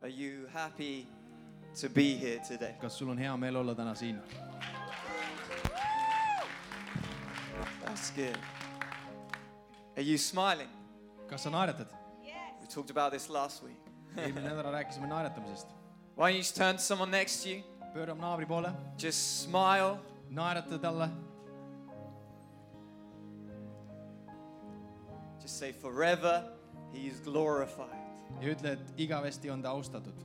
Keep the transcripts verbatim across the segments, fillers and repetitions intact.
Are you happy to be here today? Kas sul on hea meel olla täna siin? That's good. Are you smiling? Kas sa naeratad? We talked about this last week. Eelmine nädal rääkisime naeratamisest. Why don't you just turn to someone next to you? Pöörame naabri poole. Just smile. Naerata talle. Just say forever he is glorified. Ja ütle, et igavesti on ta austatud.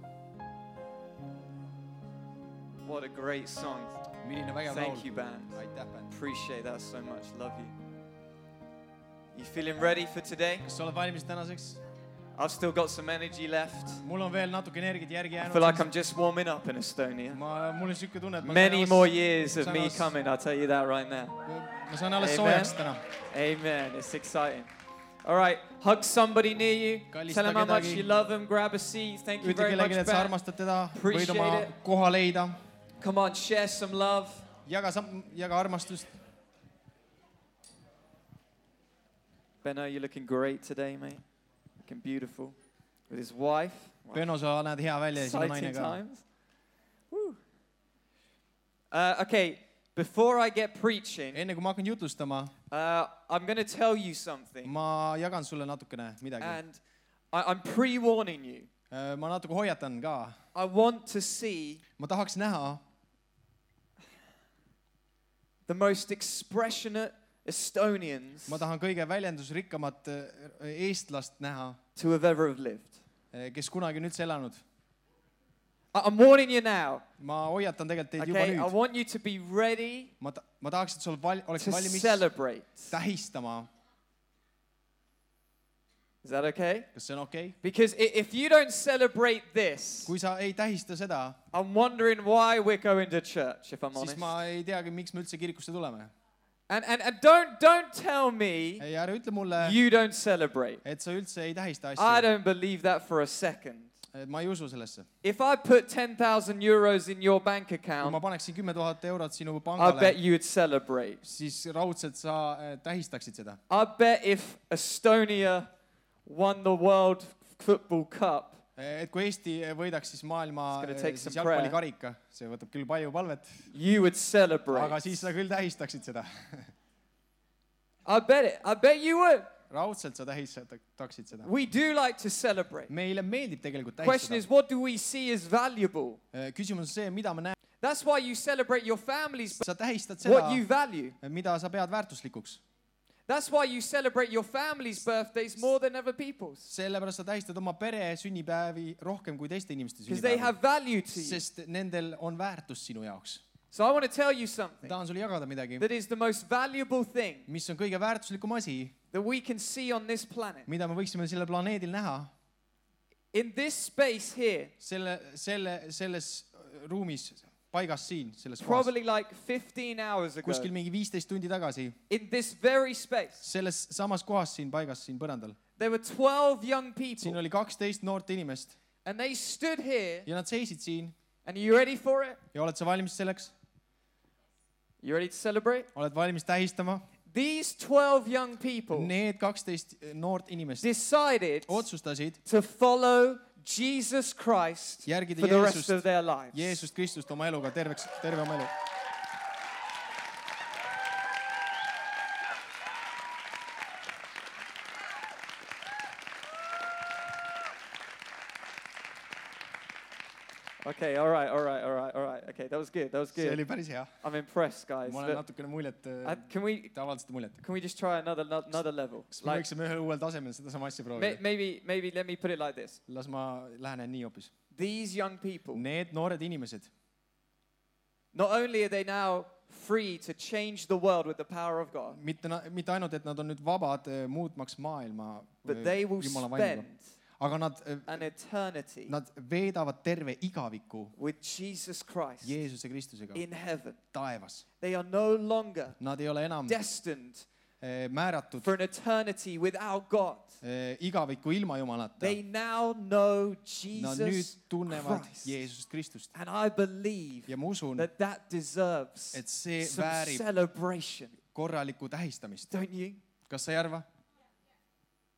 What a great song. Milline vägev laul. Thank you, band. Aitäh, band. Appreciate that so much. Love you. You feeling ready for today? Kas sa oled valmis tänaseks? I've still got some energy left. Mul on veel natuke energiat järgi I jäänud. feel like I'm just warming up in Estonia. Ma, mul on siuke tunne, et ma Many saan more alles, years of saan me alles, coming, I'll tell you that right now. ma saan alles Amen. soojaks täna. Amen. It's exciting. All right. Hug somebody near you. Kallista Tell them how much kedagi. you love them. Grab a seat. Thank you Ütle very much, kellelegi, et sa band. armastad teda. Appreciate Võid oma it. koha leida. Come on, share some love. Jaga, jaga armastust. Benno, you're looking great today, mate. Looking beautiful. With his wife. Wow. Benno, sa näed hea välja ja sinu naine Exciting ka. times. Woo. Uh, okay, before I get preaching, Enne kui ma hakkan jutustama, uh, I'm going to tell you something. ma jagan sulle natukene midagi. And I, I'm pre-warning you. Ma natuke hoiatan ka. I want to see Ma tahaks näha the most expressionate Estonians ma tahan kõige väljendusrikkamat eestlast näha, to have ever lived. kes kunagi on üldse elanud. I'm warning you now. Ma hoiatan tegelikult teid Okay, I juba nüüd. want you to be ready Ma, ta, ma tahaks, et sul val, oleks to valmis celebrate. tähistama. Is that okay? Kas see on okei? Because i- if you don't celebrate this, Kui sa ei tähista seda, I'm wondering why we're going to church, if I'm siis honest. ma ei teagi, miks me üldse kirikusse tuleme. And, and, and don't, don't tell me Ei, ära ütle mulle, you don't celebrate. et sa üldse ei tähista I asju. don't believe that for a second. Ma ei usu sellesse. If I put ten thousand euros in your bank Kui account, ma paneksin kümme tuhat eurot sinu I pangale, bet you would celebrate. siis raudselt sa tähistaksid seda. I bet if Estonia won the World Football Cup, Et kui Eesti võidaks siis maailma It's gonna take siis some jalgpallikarika, see võtab küll palju palvet, you would celebrate. aga siis sa küll tähistaksid seda. I bet it. I bet you would. Raudselt sa tähistaksid seda. We do like to celebrate. Meile meeldib tegelikult Question is, tähistada. what do we see as valuable? Küsimus on see, mida me näeme. That's why you celebrate your families, Sa tähistad what you seda, value. mida sa pead väärtuslikuks. That's why you celebrate your family's birthdays more than other people's. Sellepärast sa tähistad oma pere sünnipäevi rohkem kui teiste inimeste Because they have sünnipäevi. value to you. Sest nendel on väärtus sinu jaoks. So I want to tell you something Tahan sulle jagada midagi, that is the most valuable thing mis on kõige väärtuslikum asi, that we can see on this planet. mida me võiksime sellel planeedil näha. In this space here, Selle, selle, selles ruumis, paigas siin, selles kohas. probably like fifteen hours ago, Kuskil mingi viisteist tundi tagasi, in this very space, selles samas kohas siin paigas, siin põrandal. there were twelve young Siin people oli kaksteist noort inimest and they stood here. ja nad seisid siin. And are you ready for it? Ja oled sa valmis selleks? You ready to celebrate? Oled valmis tähistama? These twelve young people Need kaksteist noort inimest decided otsustasid to follow Jesus Christ järgida for the rest Jeesust, of their lives. Jeesust Kristust oma eluga terveks, terve oma elu. Okay, all right, all right, all right, all right. Okay, that was good. That was See good. oli päris hea. I'm impressed, guys. Ma olen Look, natukene muljet, uh, can we te avaldasite muljet. can we just try another another level? Kas me Like, võiksime ühel uuel tasemel seda sama asja may, proovida? maybe maybe let me put it like this. Las ma lähenen nii hoopis. These young people, Need noored inimesed, not only are they now free to change the world with the power of God, mitte, mitte ainult, et nad on nüüd vabad eh, muutmaks maailma but they will Jumala vaimuga, spend aga nad, eh, an eternity nad veedavad terve igaviku with Jesus Christ Jeesuse Kristusega in heaven. taevas. They are no longer Nad ei ole enam destined eh, määratud for an eternity without God. eh, igaviku ilma Jumalata. They now know Nad nüüd Jesus tunnevad Christ. Jeesust Kristust. And I believe Ja ma usun, that that deserves et see some väärib celebration. korralikku tähistamist. Don't you? Kas sa ei arva?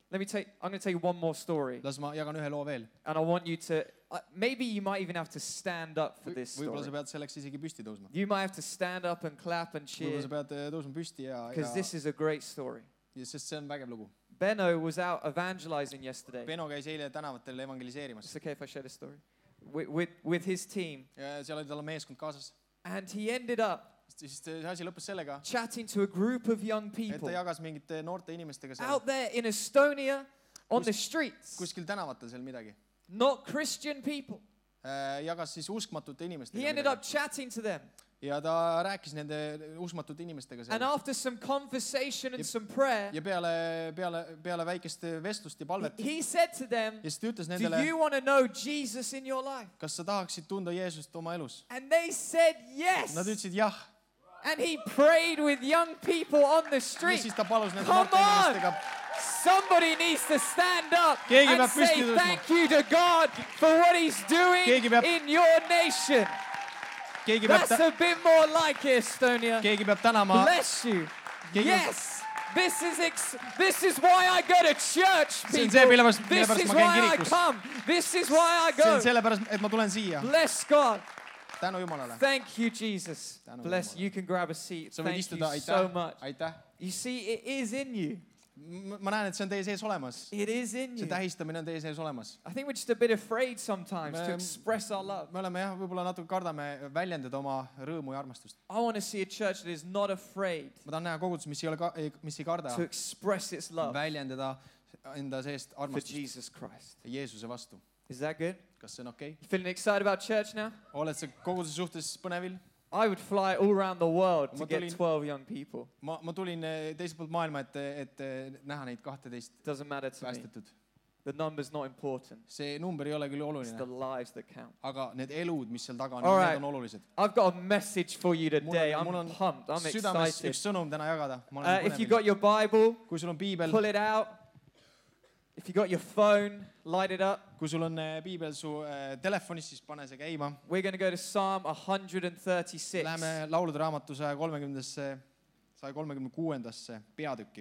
Let me tell you, I'm going to tell you one more story. las ma jagan ühe loo veel. And I want you to, uh, maybe you might even have to stand up for this Võib-olla sa story. pead selleks isegi püsti tõusma. You might have to stand up and clap and Võib-olla cheer sa pead eh, tõusma püsti ja, because this ja, is a great story. ja sest see on vägev lugu. Benno was out evangelizing yesterday. Beno käis eile tänavatel evangeliseerimas. It's okay if I share this story. With, with, with his team. Ja seal oli tal meeskond kaasas. And he ended up Siis see asi lõppes sellega, chatting to a group of young et people ta jagas mingite noorte inimestega seal out there in Estonia on the streets. kuskil tänavatel seal midagi. Not Christian people. Jagas siis uskmatute He inimestega ended midagi. up chatting to them. Ja ta rääkis nende uskmatute inimestega And seal. after some conversation and Yep. some prayer, Ja peale, peale, peale väikest vestlust ja palvet. he said to them, Ja siis ta ütles do nendele, you want to know Jesus in your life? kas sa tahaksid tunda Jeesust oma elus? And they said yes. Nad ütlesid jah. And he prayed with young people on the Ja street. siis ta palus nende Come noorte on! inimestega. Somebody needs to stand up Keegi and peab püsti say tõusma. thank you to God for what he's doing Keegi peab- in your nation. Keegi peab, That's ta, a bit more like Estonia. keegi peab tänama. Bless you. Keegi- Yes. This is ex- this is why I go to church, See on people. see, mille pärast- mille This pärast is ma käin why I kirikus. come. This is why I See on go. sellepärast, et ma tulen siia. Bless God. Tänu Jumalale. Thank you, Jesus. Tänu Bless. Jumalale. You can grab a seat. Sa võid Thank istuda. you so Aitäh. much. Aitäh. You see, it is in you. M- Ma näen, et see on teie sees olemas. It is in See you. tähistamine on teie sees olemas. I think we're just a bit afraid sometimes to Me- express our love. Me oleme jah, võib-olla natuke kardame väljendada oma rõõmu ja armastust. I want to see a church that is not afraid Ma tahan näha kogudust, mis ei ole ka, mis ei karda to express its love väljendada enda seest for armastust Jesus Christ. Jeesuse vastu. Is that good? Kas see on okei okay? You feeling excited about church now? Oled sa koguduse suhtes põnevil? I would fly all around the world to Ma get tulin- twelve young people. Ma, ma tulin eh, teiselt poolt maailma, et, et eh, näha neid kahteteist Doesn't matter to me. päästetud. The number's not important. See number ei ole küll It's the oluline, lives that count. aga need elud, mis seal taga on, All need right. on olulised. I've got a message for you Mul today. on, mul I'm on pumped. I'm südames excited. üks sõnum täna jagada. Ma Uh, olen if you põnevil. got your Bible, Kui sul on piibel, pull it out. If you got your phone, light it up. kui sul on eh, piibel su eh, telefonis, siis pane see käima. We're going to go to Psalm one thirty-six. Läheme laulude raamatu saja kolmekümnendasse, saja kolmekümne kuuendasse peatükki.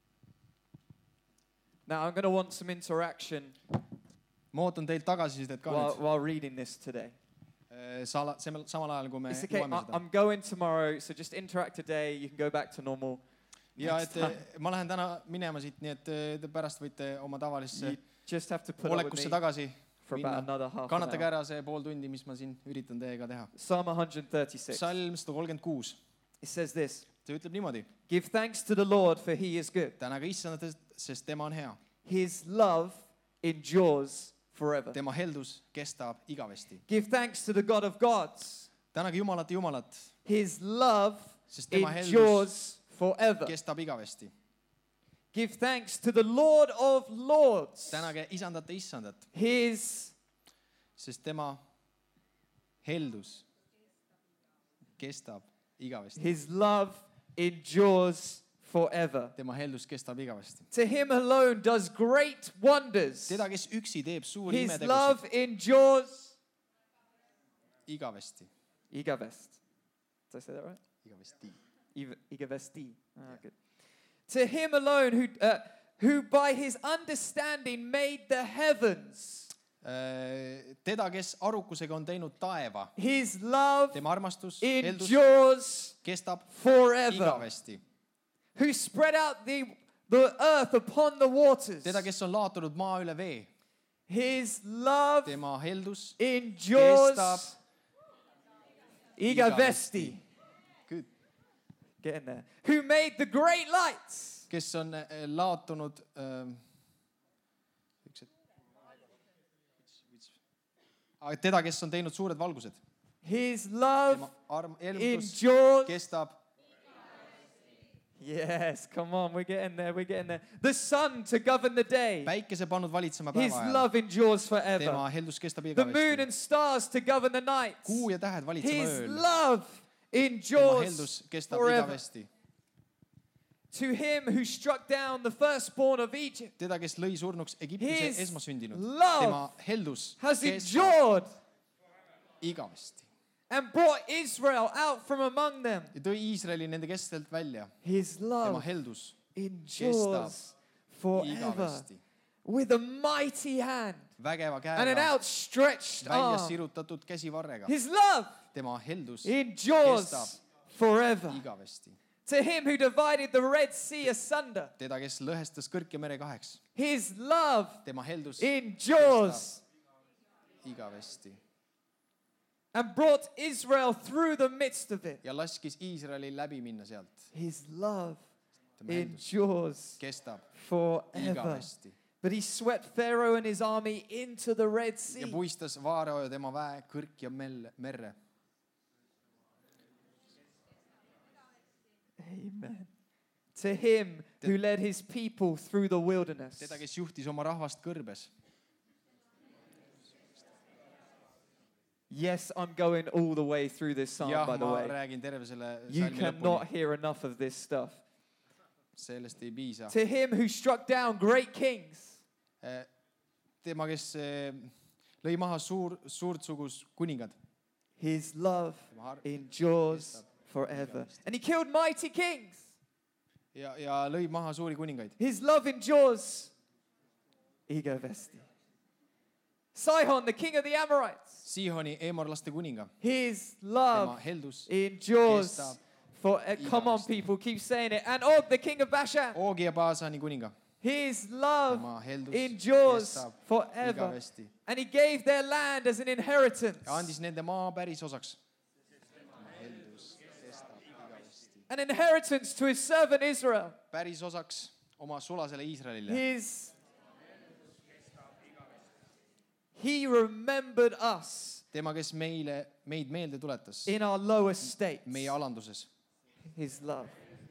Now, I'm going to want some interaction Ma ootan teilt tagasisidet ka while, nüüd. while reading this today. Eh, Sala, samal samal ajal, kui me It's okay. loeme I, seda. I'm going tomorrow, so just interact today. You can go back to normal. Ja next et time. eh, ma lähen täna minema siit, nii et eh, te pärast võite oma tavalisse You just have to put up with olekusse me tagasi for about minna. another half an Kannatage hour. ära see pool tundi, mis ma siin üritan teiega teha. Psalm one thirty-six. Salm sada kolmkümmend kuus. It says this. See ütleb niimoodi. Give thanks to the Lord, for he is good. Tänaga issandat, sest tema on hea. His love endures forever. Tema heldus kestab igavesti. Give thanks to the God of gods. Tänage Jumalat ja Jumalat, His love sest tema heldus endures forever. kestab igavesti. Give thanks to the Lord of lords. Tänage isandat ja issandat, His sest tema heldus kestab igavesti. His love endures forever. Tema heldus kestab igavesti. To him alone does great wonders. Teda, kes üksi teeb suuri His imetegusid love endures igavesti. igavest. Did I say that right? Igavesti. Iv- Igavesti. Ah, good. To him alone who uh, who by his understanding made the heavens. Teda, kes arukusega on teinud taeva, His love tema armastus, heldus endures kestab forever. igavesti. Who spread out the the earth upon the waters. Teda, kes on laotunud maa üle vee, His love tema heldus endures kestab igavesti. Good. Get in there. Who made the great lights. Kes on eh, laotunud ähm, üks hetk. Ah, teda, kes on teinud suured valgused. His love Tema arm, heldus endures. kestab. Yes, come on, we're getting there, we're getting there. The sun to govern the day. Päikese pannud valitsema His päeva ajal. love endures Tema forever. heldus kestab The moon igavesti. and stars to govern the night. Kuu ja tähed valitsema His ööl. love Tema endures heldus kestab forever. igavesti. To him who struck down the firstborn of Egypt Teda, kes lõi surnuks Egiptuse His esmasündinud. love Tema heldus has kestab endured igavesti. and brought Israel out from among them. Ja tõi Iisraeli nende kestelt välja. His Tema love heldus endures forever. igavesti. With a mighty hand Vägeva and an käega, outstretched välja arm. sirutatud käsivarrega. His love Tema heldus endures kestab forever. igavesti. To him who divided the Red Sea asunder, Teda, kes lõhestas Kõrge mere kaheks. his love Tema heldus endures igavesti. and brought Israel through the midst of it. Ja laskis Iisraelil läbi minna sealt. His love Tema heldus endures kestab forever. igavesti. But he swept Pharaoh and his army into the Red Ja Sea. puistas Vaarao ja tema väe Kõrgja mell- merre. Amen. To him who led his people through the wilderness. Teda, kes juhtis oma rahvast kõrbes. Yes, I'm going all the way through this psalm, Jah, by the ma way. räägin terve selle You salmi cannot lõpuni. hear enough of this stuff. Sellest ei piisa. To him who struck down great kings. Tema, kes eh, lõi maha suur, suurt sugus kuningad. His love Tema har- endures forever. And he killed mighty kings. Ja, ja lõi maha suuri kuningaid. His love endures. Igavesti. Sihon, the king of the Amorites. Sihoni eemorlaste kuninga. His Tema love heldus endures kestab for. Uh, come on, igavesti. people, keep saying it. And Og, the king of Bashan. Oogi ja Baasani kuninga. His love Tema heldus endures kestab forever. igavesti. And he gave their land as an inheritance. Ja andis nende maa päris osaks. Tema heldus kestab igavesti. An inheritance to his servant Israel. Päris osaks oma sulasele Iisraelile. His He remembered us Tema, kes meile, meid meelde tuletas. in our lowest state. Meie alanduses. His love.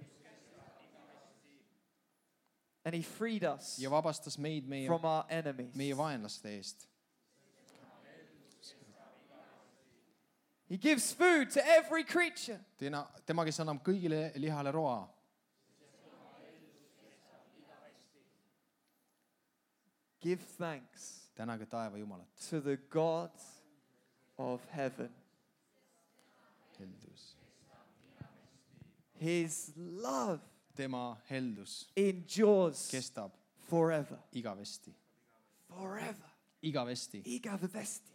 And he freed us Ja vabastas meid meie, from our enemies. meie vaenlaste eest. He gives food to every creature. Tema, tema, kes annab kõigile lihale roa. Give thanks Tänage taeva Jumalat. to the God of heaven. Heldus. His love Tema heldus endures kestab forever. igavesti. Forever. Igavesti. Igavesti.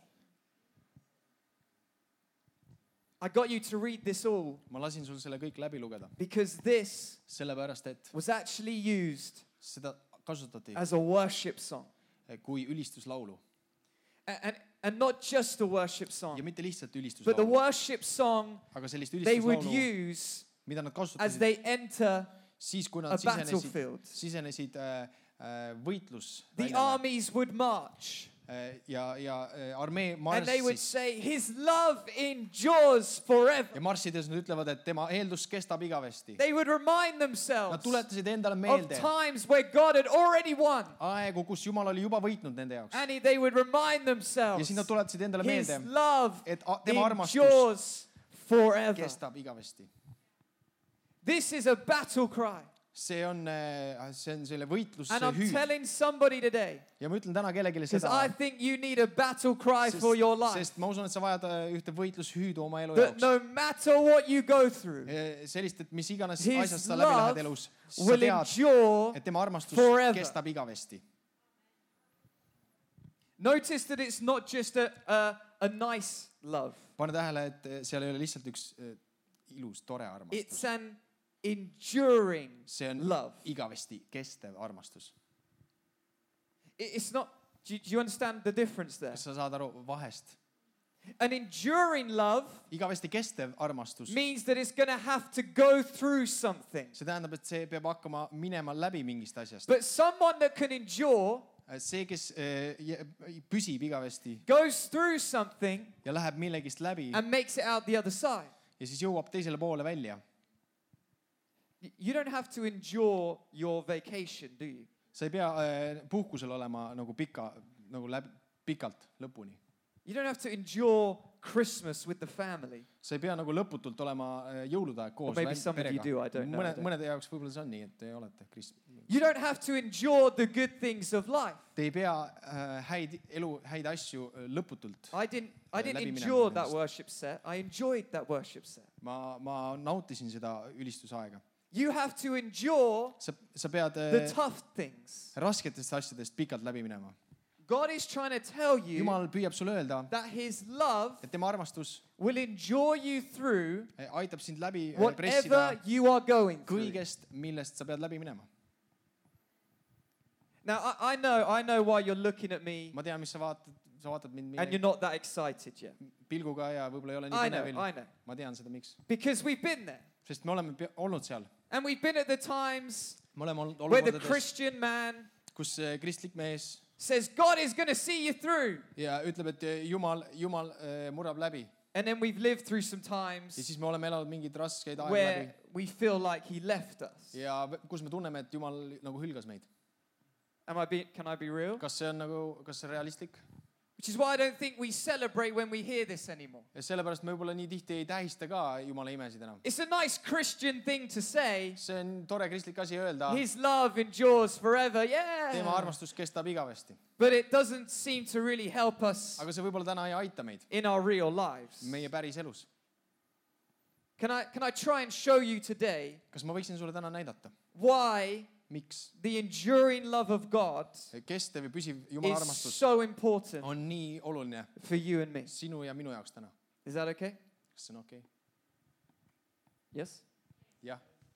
I got you to read this all Ma lasin sul selle kõik läbi lugeda. because this Sellepärast, et was actually used seda kasutati as a worship song. kui ülistuslaulu. And, and, and not just a worship Ja song, mitte lihtsalt but the ülistuslaulu. worship song Aga sellist they would ülistuslaulu, use mida nad as kasutasid they enter siis, kui a nad sisenesid, battlefield. sisenesid äh, äh, võitlus The armies would march. äh, ja, ja äh, armee And they would marssis. say, his love endures forever. Ja marssides nad ütlevad, et tema eeldus kestab igavesti. They would remind Nad themselves tuletasid endale of meelde times where God had already won. aegu, kus Jumal oli juba võitnud nende jaoks. And he- they would remind Ja themselves siis nad tuletasid endale his meelde, love et a- tema armastus endures forever. kestab igavesti. This is a battle cry. See on, äh, see on selle võitluse And I'm hüüd. telling somebody today, Ja ma ütlen täna kellelegi because seda, I think you need a battle cry for your sest, life. sest ma usun, et sa vajad äh, ühte võitlushüüdu oma elu That jaoks. no matter what you go through, Eh, sellist, et mis iganes his asjast sa läbi love lähed elus, sa will tead, endure et tema armastus forever. kestab igavesti. Notice that it's not just a, a, a nice love. Pane tähele, et eh, seal ei ole lihtsalt üks eh, ilus, tore armastus. It's an enduring See on love. igavesti kestev armastus. It- It's not, do you, do you understand the difference there? Kas sa saad aru vahest? An enduring love Igavesti kestev armastus. means that it's going to have to go through something. See tähendab, et see peab hakkama minema läbi mingist asjast. But someone that can endure See, kes eh, jä- püsib igavesti goes through something ja läheb millegist läbi and makes it out the other side. ja siis jõuab teisele poole välja. Y- You don't have to endure your vacation, do you? Sa ei pea eh, puhkusel olema nagu pika, nagu läbi, pikalt lõpuni. You don't have to endure Christmas with the family. Sa ei pea nagu lõputult olema eh, jõulude aeg Or koos maybe väl- some of you perega. do, I don't know, I Mõne, don't- mõnede jaoks võib-olla see on nii, et te olete krist-. You don't have to endure the good things of life. Te ei pea äh, häid elu, häid asju äh, lõputult. I didn't, I didn't Läbi minema endure that nendest. worship set. I enjoyed that worship set. Ma, ma nautisin seda ülistusaega. You have to endure sa, sa pead the äh, tough things. rasketest asjadest pikalt läbi minema. God is trying to tell you Jumal püüab sulle öelda, that his love et tema armastus will endure you through aitab sind läbi äh, pressida whatever you are going through. kõigest, millest sa pead läbi minema. Now, I, I know, I know why you're looking at me ma tean, mis sa vaatad, sa vaatad mind and you're mine, not that excited yet. pilguga ja võib-olla ei ole nii I know, põnevil. I know. ma tean seda, miks. Because we've been there. Sest me oleme pe- olnud seal. And we've been at the times me oleme olnud where the olukordades, Christian man kus äh, kristlik mees says, God is going to see you through. ja ütleb, et äh, Jumal, Jumal äh, murrab läbi. And then we've lived through some Ja times siis me oleme elanud mingeid raskeid aegu läbi. where we feel like he left us. Ja v- kus me tunneme, et Jumal nagu hülgas meid. Am I be, can I be real? Kas see on nagu, kas see on realistlik? Which is why I don't think we celebrate when we hear this anymore. Ja sellepärast me võib-olla nii tihti ei tähista ka Jumala imesid enam. It's a nice Christian thing to say. See on tore kristlik asi öelda. His love endures forever. Tema Yeah. armastus kestab igavesti. But it doesn't seem to really help us Aga see võib-olla täna ei aita meid in our real lives. meie päris elus. Can I, can I try and show you today Kas ma võiksin sulle täna näidata? why Miks? the enduring love of God Kestev ja püsiv Jumala is armastus so important on nii oluline for you and me? sinu ja minu jaoks täna. Is that okay? Kas see on okei? Yes? Jah,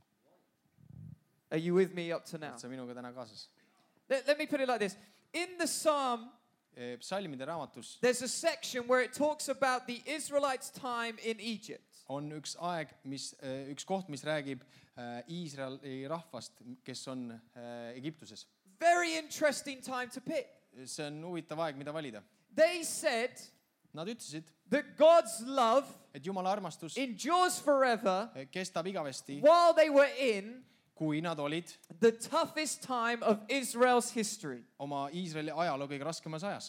Are you with me up to now? et sa minuga täna kaasas. Let, let me put it like this. In the Psalm, Eh, Psalmide raamatus there's a section where it talks about the Israelites' time in Egypt. on üks aeg, mis, üks koht, mis räägib äh, Iisraeli rahvast, kes on äh, Egiptuses. Very interesting time to pick. See on huvitav aeg, mida valida. They said Nad ütlesid, that God's love et Jumala armastus endures forever eh, kestab igavesti, while they were in kui nad olid the toughest time of Israel's history. oma Iisraeli ajaloo kõige raskemas ajas.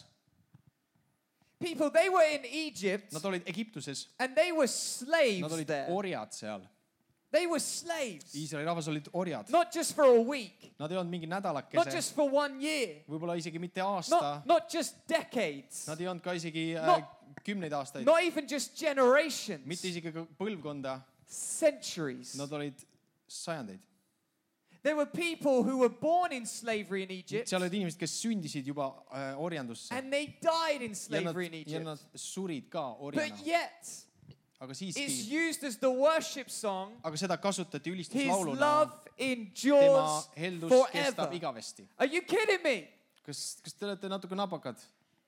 People, they were in Egypt Nad olid Egiptuses, and they were nad slaves olid there. orjad seal. They were slaves. Iisraeli rahvas olid orjad. Not just for a week, Nad ei olnud mingi not nädalakese, just for one year, võib-olla isegi mitte aasta. not, not just decades, Nad ei olnud ka isegi äh, No. kümneid aastaid, not even just generations, mitte isegi ka põlvkonda. centuries. Nad olid sajandeid. There were people who were born in slavery in Egypt Seal olid inimesed, kes sündisid juba äh, orjandusse. and they died in Ja nad, slavery in ja Egypt. nad surid ka But orjana. yet, Aga it's siiski, used as the worship song. aga seda kasutati His ülistuslauluna. love Tema endures heldus forever. kestab igavesti. Are you kidding me? Kas, kas te olete natuke napakad?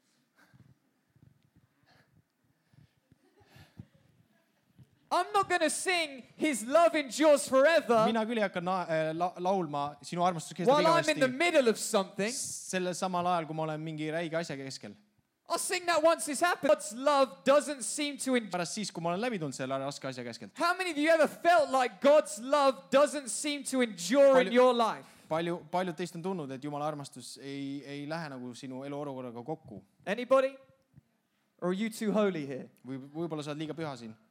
I'm not going to sing His love endures forever Mina küll ei hakka na- äh, la- laulma Sinu armastus kestab while I'm in the igavesti middle of something. sellel samal ajal, kui ma olen mingi räige asja keskel. I'll sing that once this happens. God's love doesn't seem to endure. Pärast siis, kui ma olen läbi tulnud selle raske asja keskelt. How many of you ever felt like God's love doesn't seem to endure in Palju- your life? Palju, paljud teist on tundnud, et Jumala armastus ei, ei lähe nagu sinu eluolukorraga kokku. Anybody? Or are you too holy here? Või võib-olla sa oled liiga püha siin.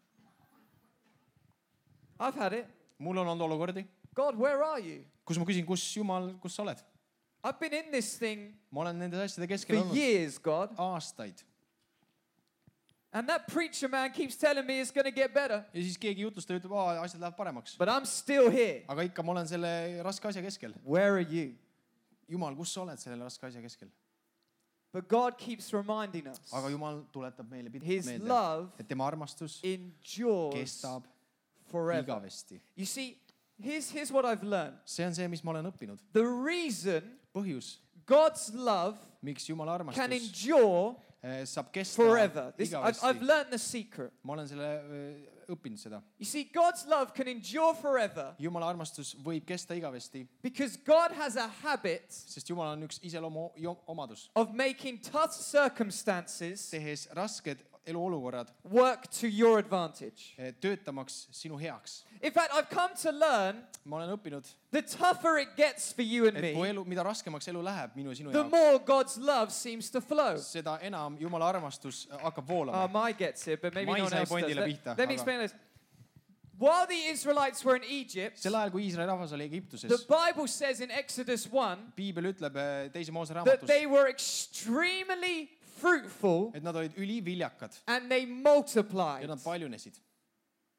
I've had it. Mul on olnud olukordi, God, where are you? kus ma küsin, kus Jumal, kus sa oled? I've been in this thing Ma olen nende asjade for keskel olnud years, God. aastaid. And that preacher man keeps telling me it's going to get better. Ja siis keegi jutlustab ja ütleb, aa, asjad lähevad paremaks. But I'm still here. Aga ikka ma olen selle raske asja keskel. Where are you? Jumal, kus sa oled selle raske asja keskel? But God keeps reminding us Aga Jumal tuletab meile pid- His meelde, love et tema armastus endures kestab forever. igavesti. You see, here's, here's what I've learned. See on see, mis ma olen õppinud. The reason Põhjus, God's love miks Jumala can armastus endure eh, saab kesta forever. This, I've, I've igavesti. learned the secret. Ma olen selle eh, õppinud seda. You see, God's love can endure forever Jumala armastus võib kesta igavesti, because God has a habit sest Jumal on üks iseloomu jo- omadus. of making tough circumstances Tehes rasked eluolukorrad work to your advantage. eh, töötamaks sinu heaks. In fact, I've come to learn Ma olen õppinud, the tougher it gets for you and et kui me, elu, mida raskemaks elu läheb minu ja sinu the jaoks, more God's love seems to flow. seda enam Jumala armastus hakkab Oh, voolama. my gets it, but maybe Ma no ei one sai else does. pointile Let, pihta, let me aga- explain this. While the Israelites were in Egypt, Sel ajal, kui Iisraeli rahvas oli Egiptuses, the Bible says in Exodus one Piibel ütleb eh, teise Moose that raamatus, they were extremely fruitful et nad olid üliviljakad and they ja multiplied. nad paljunesid.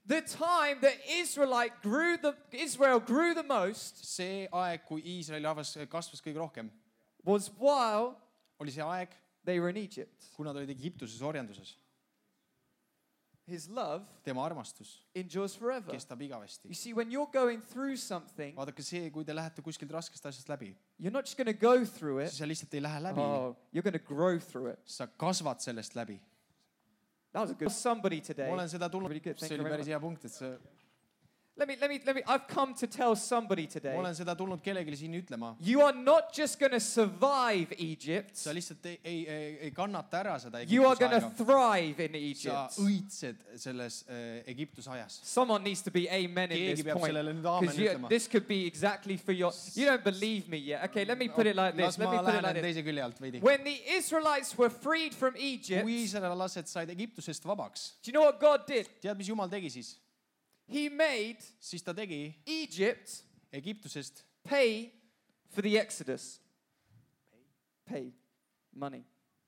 The time that Israelite grew the, Israel grew the most see aeg, kui Iisraeli rahvas kasvas kõige rohkem, was while oli see aeg, they were in Egypt. kui nad olid Egiptuses orjanduses. His love Tema armastus endures forever. kestab igavesti. You see, when you're going through something, Vaadake see, kui te lähete kuskilt raskest asjast läbi, you're not just going to go through it. siis sa lihtsalt ei lähe läbi, Oh, you're going to grow through it. sa kasvad sellest läbi. That was a good somebody today. Ma olen seda tulnud, Really good. Thank see you oli very päris hea punkt, et see, Let me, let me, let me. I've come to tell somebody today. ma olen seda tulnud kellelegi siin ütlema. You are not just going to survive Egypt. Sa lihtsalt ei, ei, ei, ei kannata ära seda You are Egiptuse going to aega. thrive in Sa Egypt. õitsed selles äh, Egiptuse ajas. Someone needs to be amen in Keegi this peab point. sellele nüüd aamen Because you, ütlema. this could be exactly for your... You don't believe me yet. Okay, let me put it like Las this. Let ma me put it like lähenen this. teise külje alt veidi. When the Israelites were freed from Egypt, Kui iisraellased said Egiptusest vabaks, do you know what God did? tead, mis Jumal tegi siis? He made Siis ta tegi Egypt Egiptusest pay for the Exodus. Pay. Money.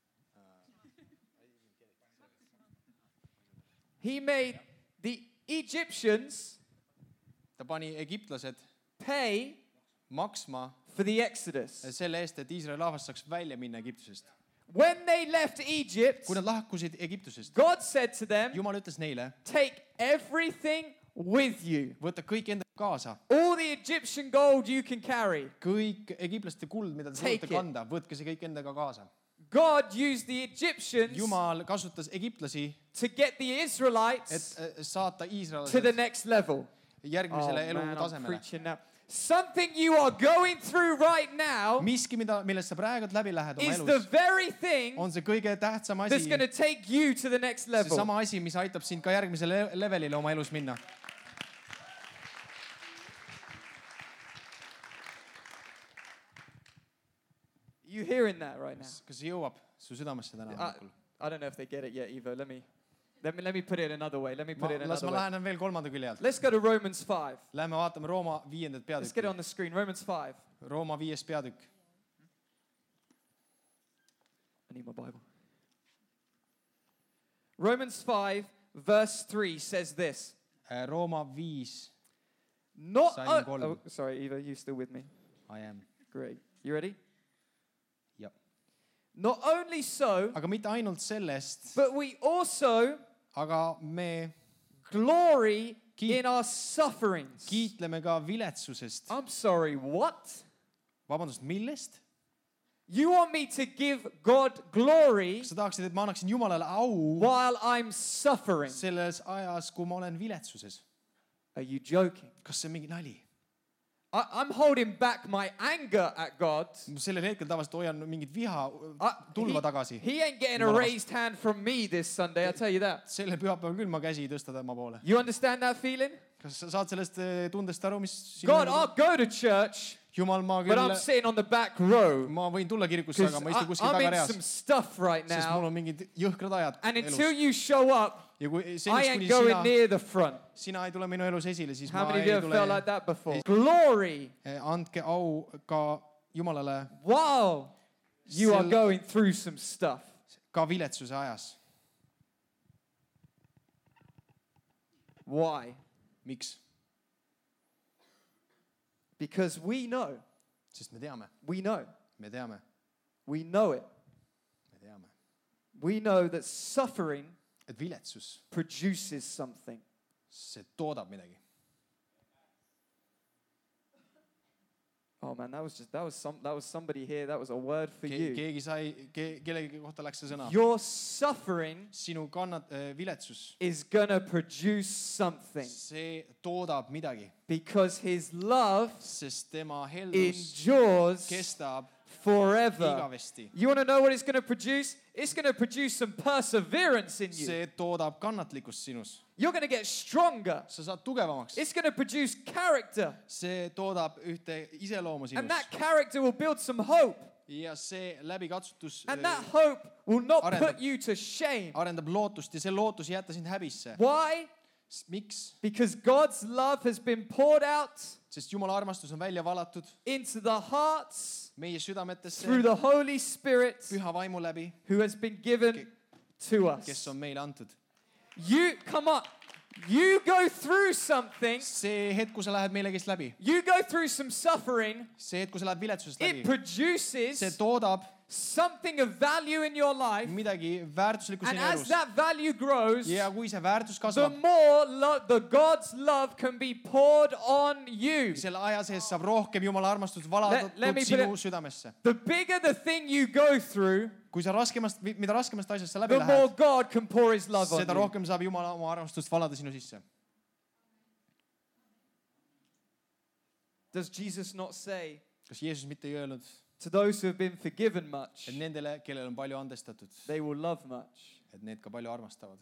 He made the Egyptians ta pani egiptlased pay maksma for the Exodus. selle eest, et Iisraeli rahvas saaks välja minna Egiptusest. When they left Egypt, Kui nad lahkusid Egiptusest, God said to them, Jumal ütles neile, take everything with you. võta kõik endaga kaasa. All the Egyptian gold you can carry. Kõik egiptlaste kuld, mida te Take suudate it. kanda, võtke see kõik endaga kaasa. God used the Egyptians Jumal kasutas egiptlasi, to get the et Israelites äh, saata to the iisraelased next level. järgmisele Oh, man, I'm elutasemele. preaching now. Something you are going through right now Miski, mida, millest sa praegu läbi lähed oma is the elus, very thing on see kõige tähtsam that's asi, going to take you to the next see level. sama asi, mis aitab sind ka järgmisele levelile oma elus minna. You hearing that right now? Kas see jõuab su südamesse täna I, hommikul? I don't know if they get it yet, Evo. Let me, let me, let me put it another way. Let me Ma, put it las another ma way. lähenen veel kolmanda külje alt. Let's go to Romans five. Lähme vaatame Rooma viiendat Let's get it peatükki. on the screen. Romans five. Rooma viies peatükk. I need my Bible. Romans five, verse three says this. Rooma viis. Not Salm o- kolm. oh, sorry, Eva, you still with me? I am. Great. You ready? Jep. Not only so, Aga mitte ainult sellest, but we also aga me glory Kiit- in our sufferings. kiitleme ka viletsusest. I'm sorry, what? Vabandust, millest? You want me to give God glory Kas sa tahaksid, et ma annaksin Jumalale au while I'm suffering? selles ajas, kui ma olen viletsuses? Are you joking? Kas see on mingi nali? I, I'm holding back my anger at God. Sellel hetkel tavaliselt hoian mingit viha I, tulva he, tagasi. he ain't getting a Jumala raised hand from me this Sunday, I'll tell you that. Selle pühapäeval küll ma käsi ei tõsta tema poole. You understand that feeling? Kas sa saad sellest eh, tundest aru, mis sinu God, elus- I'll go to church, Jumal, ma but I'm küll, sitting on the back row. ma võin tulla kirikusse, Because aga ma istun kuskil I'm in tagareas, some stuff right sest mul now. on mingid jõhkrad ajad And until elus. you show up, Ja kui I seniks, ain't kuni going sina, near the front. sina ei tule minu elus esile, siis How ma many of ei you have felt tule. like that before? Glory Eh, Andke au ka Jumalale while you are Sel- going through some stuff. ka viletsuse ajas. Why? Miks? Because we know, Sest me teame, we know, me teame, we know it. me teame, We know that suffering et viletsus, produces something. see toodab midagi. Oh man, that was just that was some that was somebody here. That was a word for Ke- you. keegi sai, ke- kellegi kohta läks see sõna. Your suffering Sinu kannat- eh, viletsus, is gonna produce something see toodab midagi, because His love sest tema heldus endures kestab forever. igavesti. You want to know what it's going to produce? It's going to produce some perseverance in you. See toodab kannatlikkust sinus. You're going to get stronger. Sa saad tugevamaks. It's going to produce character. See toodab ühte iseloomu And sinus. that character will build some hope. Ja see läbikatsutus And eh, that hope will not Arendab- put you to shame. arendab lootust ja see lootus ei jäta sind häbisse. Why? Miks? Because God's love has been poured out Sest Jumala armastus on välja valatud into the hearts meie südametesse through the Holy Spirit püha vaimu läbi, who has been given to kes us. on meile antud. You, come on. You go through something, see hetk, kui sa lähed millegist läbi, you go through some suffering, see hetk, kui sa lähed viletsusest it läbi, produces see toodab something of value in your life. midagi väärtuslikku And sinu as elus. that value grows, Ja kui see väärtus the kasvab, more lo- the God's love can be poured on you. selle aja sees saab rohkem Jumala armastust Let- valatud let me put sinu it- südamesse. The bigger the thing you go through, kui sa raskemast, mida raskemast asjast sa läbi the more lähed, God can pour his love on seda you. rohkem saab Jumala oma armastust valada sinu sisse. Does Jesus not say Kas Jeesus mitte ei öelnud, to those who have been forgiven much, et nendele, kellel on palju andestatud, they will love much? et need ka palju armastavad?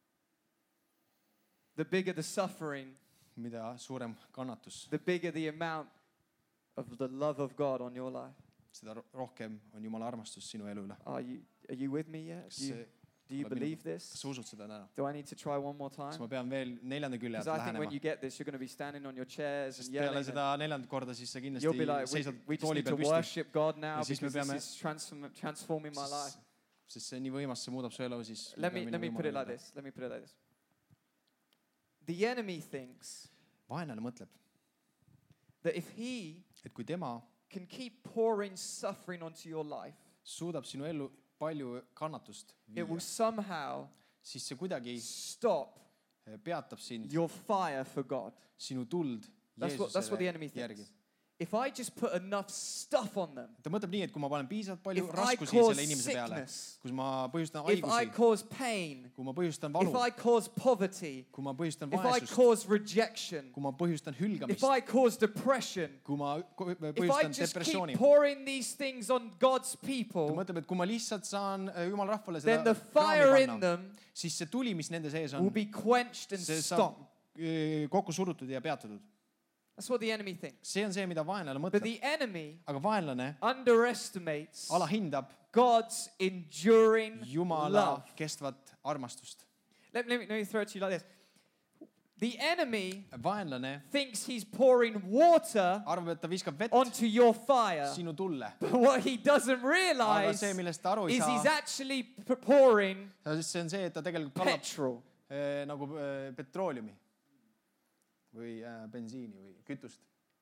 The bigger the suffering, Mida suurem kannatus, the bigger the amount of the love of God on your life. seda ro- rohkem on Jumala armastus sinu elu üle. Are you, are you with me yet? Kas, Do you, see- do you oled minu- believe kas this? sa usud seda täna? Do I need to try one more Kas time? ma pean veel neljanda külje Because alt I think when lähenema? you get this, you're going to be standing on your chairs and Sest peale yelling. seda neljandat korda siis sa And you'll be kindlasti like, we, seisad we just tooli need to peal püsti. worship God now Ja siis me because this peame- is transform, transforming my life. Sest see on nii võimas, see muudab su elu, siis Let me, let me put it like this. Let me put it like this. The enemy thinks vaenlane mõtleb, that if he et kui tema can keep pouring suffering onto your life, suudab sinu ellu palju kannatust it will viia, somehow siis see kuidagi stop peatab sind, your fire for God. sinu tuld That's what, that's what the Jeesusele enemy järgi. thinks. If I just put enough stuff on them, ta mõtleb nii, et kui ma panen piisavalt palju if I raskusi cause selle inimese peale, sickness, kus ma põhjustan if I haigusi, cause pain, kui ma põhjustan if valu, I cause poverty, kui ma põhjustan if I vaesust, cause rejection, kui ma põhjustan if hülgamist, I cause depression, kui ma ko- if I põhjustan just depressiooni. keep pouring these things on God's ta people, mõtleb, et kui ma lihtsalt saan äh, Jumala rahvale then seda the fire kraami in panna, them siis see tuli, mis nende sees will on, be quenched and see saab stopped. äh, kokku surutud ja peatatud. That's what the enemy thinks. See on see, mida vaenlane But mõtleb. the enemy Aga vaenlane underestimates alahindab God's enduring Jumala love. kestvat armastust. Let, let, me, let me throw it to you like this. The enemy Vaenlane thinks he's pouring water arvab, et ta viskab vett onto your fire. sinu tulle. But what he doesn't Aga realize see, millest ta aru ei is he's saa, actually p- pouring see on see, et ta tegelikult kallab petrol. äh, nagu äh, petrooleumi või äh, bensiini või kütust.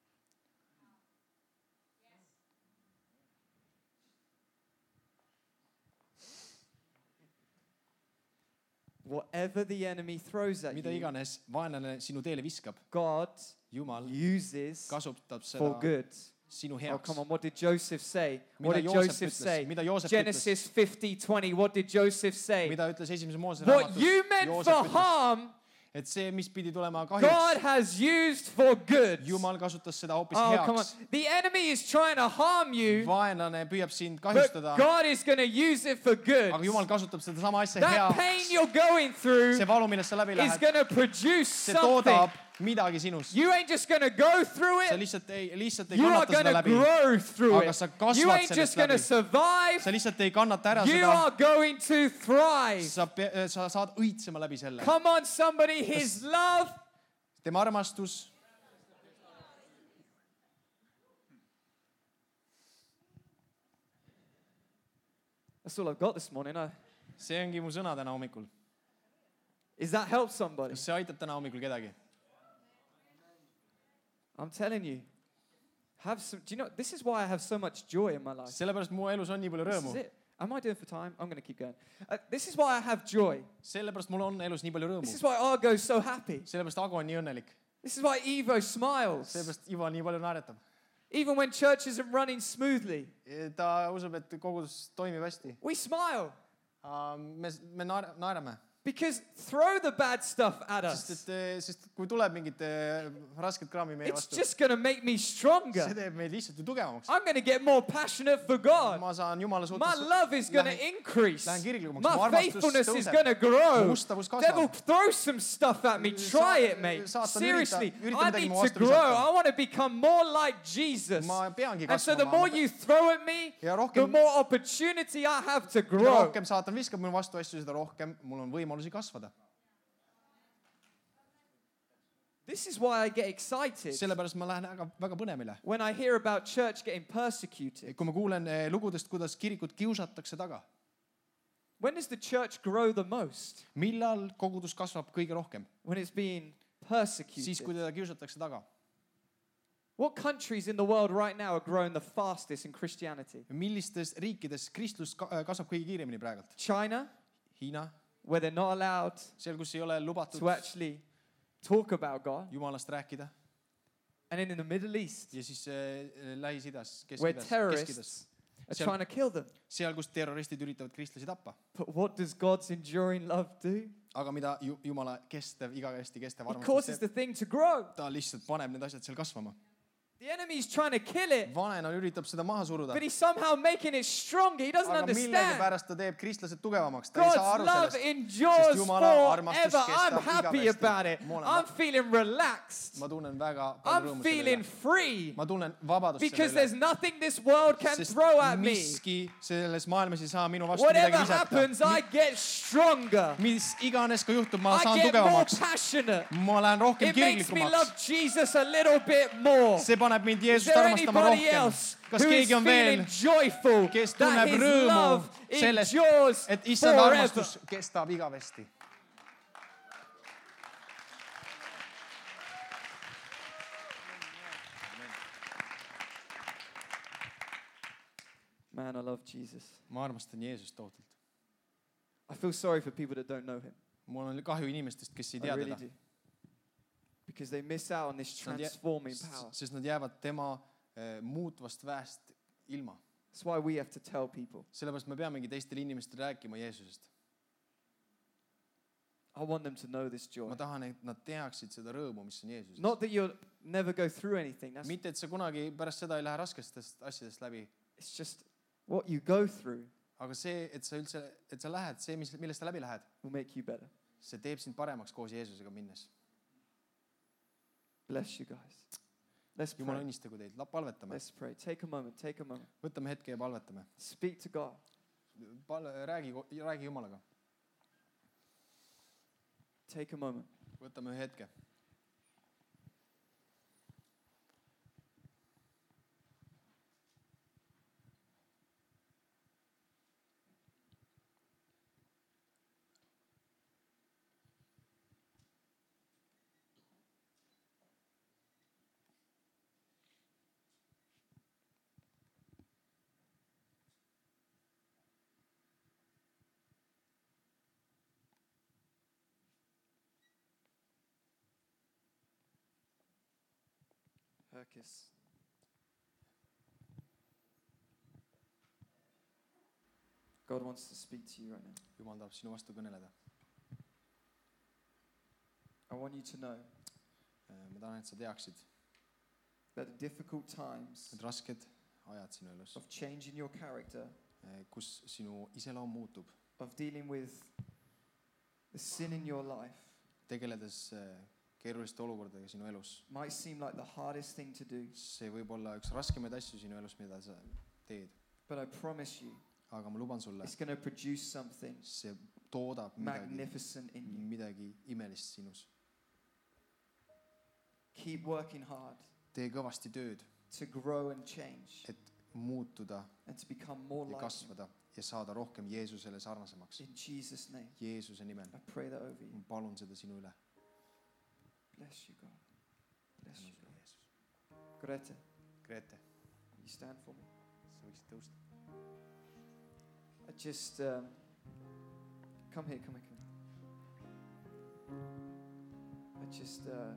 Whatever the enemy throws at Mida you, iganes vaenlane sinu teele viskab, God Jumal uses kasutab for seda good. sinu Oh, heaks. come on. What did Joseph say? What Mida did Joosep Joseph ütles? say? Mida Joosep Genesis fifty twenty. What did Joseph say? Mida ütles esimese Moosese What raamatus? you meant Joosep for ütles, harm, et see, mis pidi tulema God kahjuks, has used for good. Jumal kasutas seda hoopis Oh, come on. heaks. The enemy is trying to harm you, Vaenlane püüab sind but kahjustada, God is going to use it for good. aga Jumal kasutab seda sama asja That pain heaks. you're going through See valu, millest sa läbi is lähed, going to produce see something. toodab midagi sinust. You ain't just going to go through Sa it. lihtsalt ei, lihtsalt ei You are kannata going seda to läbi. grow through Aga it. sa kasvad You ain't sellest just going to läbi. survive. Sa lihtsalt ei kannata ära You seda. are going to thrive. Sa, pe- sa saad õitsema läbi selle. Come on, somebody. His love. Tema armastus. That's all I've got this morning. I, See ongi mu sõna täna hommikul. is that help somebody? Kas see aitab täna hommikul kedagi? I'm telling you. Have some. Do you know? This is why I have so much joy in my life. Sellepärast mu elus on nii palju This rõõmu. is it. Am I doing for time? I'm going to keep going. Uh, this is why I have joy. Sellepärast mul on elus nii palju rõõmu. This is why Argo is so happy. Sellepärast Ago on nii õnnelik. This is why Evo smiles. Sellepärast Ivo nii palju naeretab. Even when church isn't running smoothly, Ta usub, et kogudus toimib hästi. we smile. Me, me naer- naerame. Because throw the bad stuff at Sest, us. et, sest kui tuleb mingit eh, rasket kraami meie It's vastu, just going to make me see stronger. teeb meid lihtsalt ju tugevamaks. I'm going to get more passionate for God. Ma saan Jumala My suhtes, love is going to lähen- increase. lähen kirglikumaks. Mu My armastus faithfulness is tõuseb. going to grow. Mu ustavus kasvab. Devil, throw some stuff at me. Try it, mate. Saatan, Seriously, ürita- ürita I midagi need mu to vastu grow. visata. I want to become more like Jesus. ma peangi And so the kasvama. more you throw at me, Ja the rohkem, more opportunity I have to mida grow. rohkem saatan viskab minu vastu asju, seda rohkem mul on võimalusi kasvada. This is why I get excited Sellepärast ma lähen väga, väga põnevile. when I hear about church getting persecuted. Kui ma kuulen eh, lugudest, kuidas kirikut kiusatakse taga. When does the church grow the most? millal kogudus kasvab kõige rohkem? When it's being Siis kui persecuted. teda kiusatakse taga. What countries in the world right now are growing the fastest in Christianity? Millistes riikides kristlus ka- äh, kasvab kõige kiiremini praegult? China, Hiina, where they're not allowed seal kus ei ole lubatud to actually talk about God. Jumalast rääkida. And then in the Middle East, Ja siis äh, Lähis-Idas, where Kesk-Idas, Kesk-Idas. terrorists are Seal- trying to kill them. Seal kus terroristid üritavad kristlasi tappa. But what does God's enduring love do? Aga mida ju- Jumala kestev, igavesti kestev He armastus causes teeb? the thing to grow. Ta lihtsalt paneb need asjad seal kasvama. The enemy's trying to kill it, Vaenlane üritab seda maha suruda. but he's somehow making it stronger. He doesn't Aga understand. millegipärast ta teeb kristlased tugevamaks. Ta ei saa God's aru love sellest. endures Sest Jumala armastus forever. I'm kestab happy igavesti. about it. Ma olen I'm vä- feeling relaxed. Ma tunnen väga palju I'm rõõmu selle feeling üle. free Ma tunnen vabadust because selle there's üle. nothing this world can Sest throw at me. miski selles maailmas ei saa minu vastu Whatever midagi happens, I visata. get stronger. Mis iganes ka juhtub, ma I saan get more tugevamaks. passionate. Ma lähen rohkem It makes me kirglikumaks. love Jesus a little bit more. See paneb mind Is Jeesust there armastama anybody rohkem. else Kas who is keegi on veel, feeling joyful kes that tunneb his rõõmu love sellest, endures et issand forever? armastus kestab igavesti? Man, I love Jesus. Ma armastan Jeesust tohutult. I feel sorry for people that don't know him. Mul on kahju inimestest, kes ei I tea really teda. do. Because they miss out on this Nad jää- transforming power. Sest nad jäävad tema äh, muutvast väest ilma. That's why we have to tell people. Sellepärast me peamegi teistele inimestele rääkima Jeesusest. I want them to know this joy. Ma tahan, et nad teaksid seda rõõmu, mis on Jeesuses. Not that you'll never go through anything. That's, Mitte, et sa kunagi pärast seda ei lähe raskestest asjadest läbi, it's just what you go through aga see, et sa üldse, et sa lähed, see, mis, millest sa läbi lähed, will make you better. see teeb sind paremaks koos Jeesusega minnes. Bless you guys. Let's Jumal pray. õnnistagu teid, palvetame. Let's pray. Take a moment. Take a moment. Võtame hetke ja palvetame. Speak to God. Pal- räägi, räägi Jumalaga. Take a moment. Võtame ühe hetke. Herkis. God wants to speak to you right now. Jumal tahab sinu vastu kõneleda. I want you to know Ma tahan, et sa teaksid, that the difficult times et rasked ajad sinu elus, of changing your character, kus sinu iseloom muutub, of dealing with the sin in your life, tegeledes keeruliste olukordadega sinu elus. might seem like the hardest thing to do, See võib olla üks raskemaid asju sinu elus, mida sa teed. but I promise you, Aga ma luban sulle, it's going to produce something see toodab midagi, magnificent in you. midagi imelist sinus. Keep working hard Tee kõvasti tööd, to grow and change et muutuda and to become more ja like him. kasvada ja saada rohkem Jeesusele sarnasemaks. In Jesus' name, Jeesuse nimel. I pray that over you. Ma palun seda sinu üle. Bless you, God. Bless you, God. Jeesus. Grete, Grete, you stand for me. sa võiksid tõusta. I just, um, come here, come here, come here. I just, uh,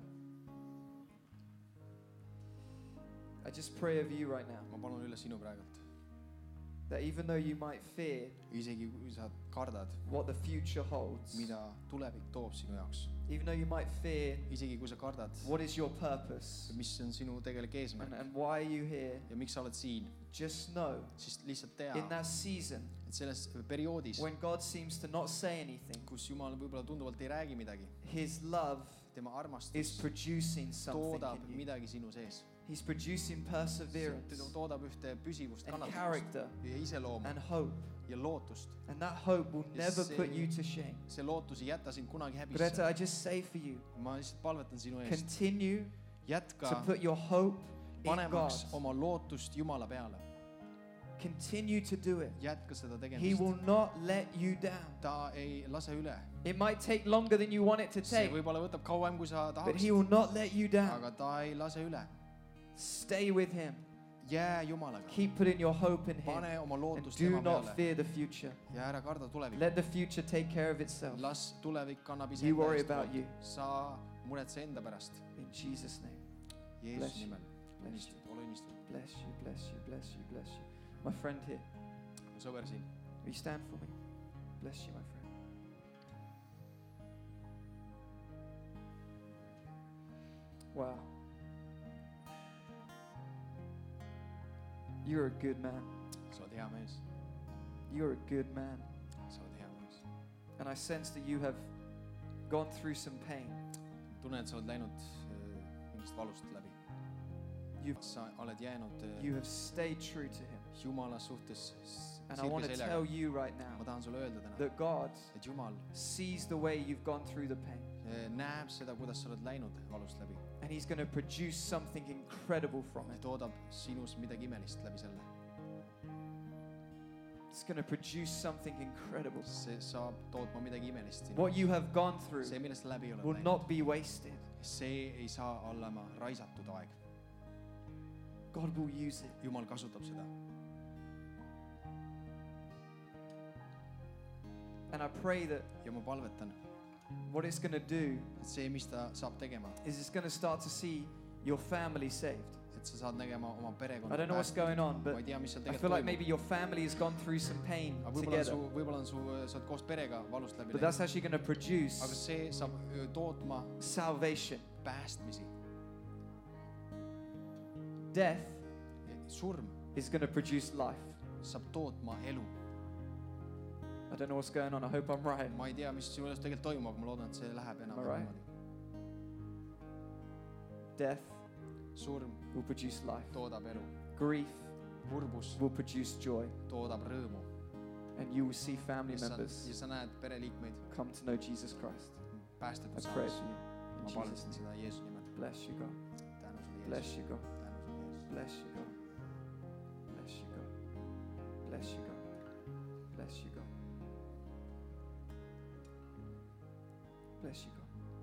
I just pray over you right now Ma palun üle sinu praegult. that even though you might fear Isegi kui sa kardad, what the future holds, mida tulevik toob sinu jaoks. even though you might fear Isegi kui sa kardad, what is your purpose mis on sinu tegelik and, eesmärk and why are you here, ja miks sa oled siin, just know siis lihtsalt tea, in that season et selles perioodis, when God seems to not say anything, kus Jumal võib-olla tunduvalt ei räägi midagi, His love tema is armastus producing something toodab in you. midagi sinu sees. He's producing See perseverance toodab ühte püsivust, and kannatust character ja iseloomu and hope. ja lootust. And that hope will Ja never see- put you to shame. See lootus ei jäta sind kunagi Greta, I häbisse. just say for you, Ma lihtsalt palvetan sinu eest. continue to Jätka put your hope in God. panemaks oma lootust Jumala peale. Continue to do it. jätka seda He tegemist. will not let you down. ta ei lase üle. It might take longer than you want it to see take, võib-olla võtab kauem, kui sa but He tahaksid, will not let you down. aga ta ei lase üle. Stay with Him. jää Jumalaga. Keep putting your hope in Him. pane oma And lootust do tema not peale fear the future. ja ära karda tulevikku. Let the future take care of itself. las tulevik kannab ise You enda worry eest about hoolt. you. sa muretse enda pärast. In Jesus' name. Bless Jeesuse you. nimel. Bless õnnistatud, ole õnnistatud. Bless you, bless you, bless you, bless you. My friend here, mu sõber siin. will you stand for me? Bless you, my friend. Wow. You're a good man. sa oled hea mees. You're a good man. sa oled hea mees. And I sense that you have gone through some pain. tunnen, et sa oled läinud äh, mingist valust läbi. You've, sa oled jäänud äh, you have stayed true to Him. Jumala suhtes s- And I want sirge to seljaga. tell you right ma now tahan sulle öelda täna, that God et Jumal sees the way you've gone through the pain. äh, näeb seda, kuidas sa oled läinud valust läbi. And He's going to produce something incredible from ta it. toodab sinus midagi imelist läbi selle. It's going to produce something incredible. see saab tootma midagi imelist sinu. What you have gone through see, millest läbi oled will läinud, not be wasted. see ei saa olema raisatud aeg. God will use it. Jumal kasutab seda. And I pray that ja ma palvetan, what it's going to do et see, mis ta saab tegema, is it's going to start to see your family saved. et sa saad nägema oma perekonda I don't know what's päästetud. going on, ma but ei tea, mis seal I feel tegelikult like toimub. maybe your family has gone through some pain aga võib-olla on together. su, võib-olla on su, sa oled koos perega valust läbi But läinud. that's actually going to produce aga see saab öö, tootma salvation. päästmisi. Death surm is going to produce life. saab tootma elu. I don't know what's going on. I hope I'm right. ma ei tea, mis sinu elus tegelikult toimub, aga ma loodan, et see läheb enam Alright. niimoodi. Death surm will produce life. toodab elu. Grief kurbus will produce joy. toodab rõõmu. And you will see family ja sa, members ja sa näed pereliikmeid come to know Jesus Christ. päästetud I pray saamas. for you. ma In Jesus' palvetan name. seda Jeesuse nimel. Bless you, God. tänu sulle, Bless Jeesus. you, God. tänu sulle, Jeesus. Bless you, God. Bless you, God. Bless you, God. Bless you, God. Bless you, God.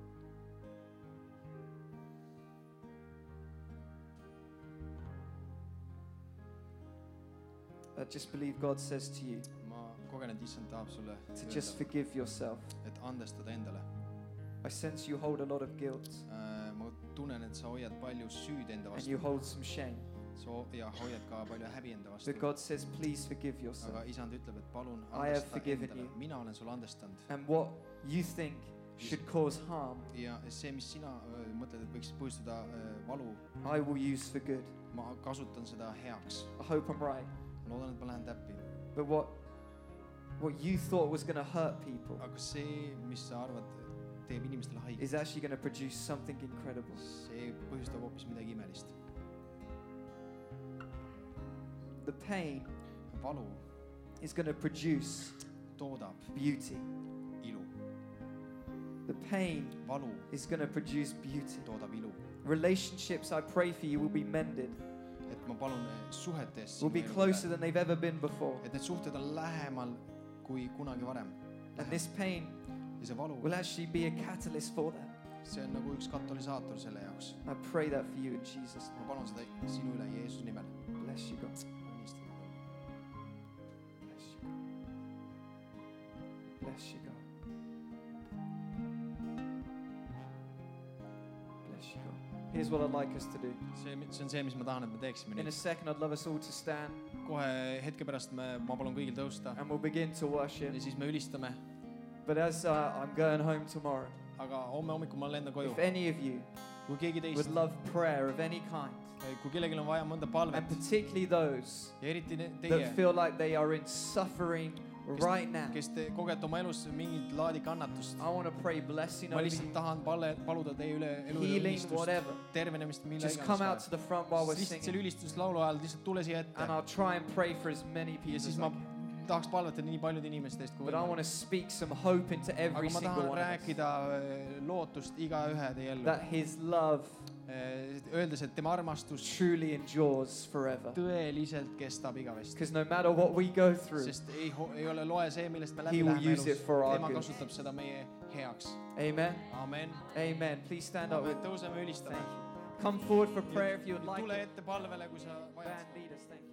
I just believe God says to you ma kogen, et issand tahab sulle to just öelda, forgive yourself. et andestada endale. I sense you hold a lot of guilt Äh, ma tunnen, et sa hoiad palju süüd enda and you vastu. hold some shame. sa ho- ja hoiad ka palju häbi enda vastu. But God says, please forgive yourself. aga isand ütleb, et palun I have andesta forgiven endale. you. mina olen sulle andestanud. And what you think should cause harm, ja see, mis sina öö, mõtled, et võiks põhjustada öö, valu, I will use for good. ma kasutan seda heaks. I hope I'm right. ma loodan, et ma lähen täppi. But what what you thought was going to hurt people aga see, mis sa arvad, teeb inimestele haiget, is actually going to produce something incredible. see põhjustab hoopis midagi imelist. The pain valu is going to produce toodab beauty. ilu. The pain valu is going to produce beauty. toodab ilu. Relationships, I pray for you, will be mended, et ma palun öö, suhetes will be closer than they've ever been before. et need suhted on lähemal kui kunagi varem. And this pain ja see valu, will actually be a catalyst for that. see on nagu üks katalüsaator selle jaoks. I pray that for you in Jesus' ma name. palun seda sinu üle Jeesuse nimel. Bless you, God. õnnistada. Bless you, God. Bless you, God. Bless you, God. Here's what I'd like us to do. see, see on see, mis ma tahan, et me teeksime In a nii. second, I'd love us all to stand kohe hetke pärast me, ma palun kõigil tõusta and we'll begin to worship. ja siis me ülistame. But as uh, I'm going home tomorrow, aga homme hommikul ma lendan koju. if any of you kui keegi would teist, love prayer of any kind, kui kellelgi on vaja mõnda palvet and particularly those ja eriti ne- that teie, feel like they are in suffering right now, kes te kogete oma elus mingit laadi kannatust, I want to pray blessing ma over lihtsalt you, tahan palle, paluda teie üle elu üle healing, ülistust, whatever. tervenemist, mille Just come out to iganes. the front while we're lihtsalt selle singing, ülistuslaulu ajal lihtsalt tule siia ette and I'll try and pray for as many ja people siis as I ma can. tahaks palvetada nii paljude inimeste eest kui But I want to speak some hope into every aga ma single tahan one of us, rääkida äh, lootust igaühe teie ellu, that His love öeldes, et tema armastus truly endures forever. tõeliselt kestab igavesti. Because no matter what we go through, Sest ei, ei ole loe see, millest me He läbi will läheme use elus. it for our Tema good. kasutab seda meie heaks. Amen. Amen. Amen. Please stand up. Tõuseme ülistame. Come forward for prayer if you would like Tule it. ette palvele, kui sa vajad. Band leaders, thank you.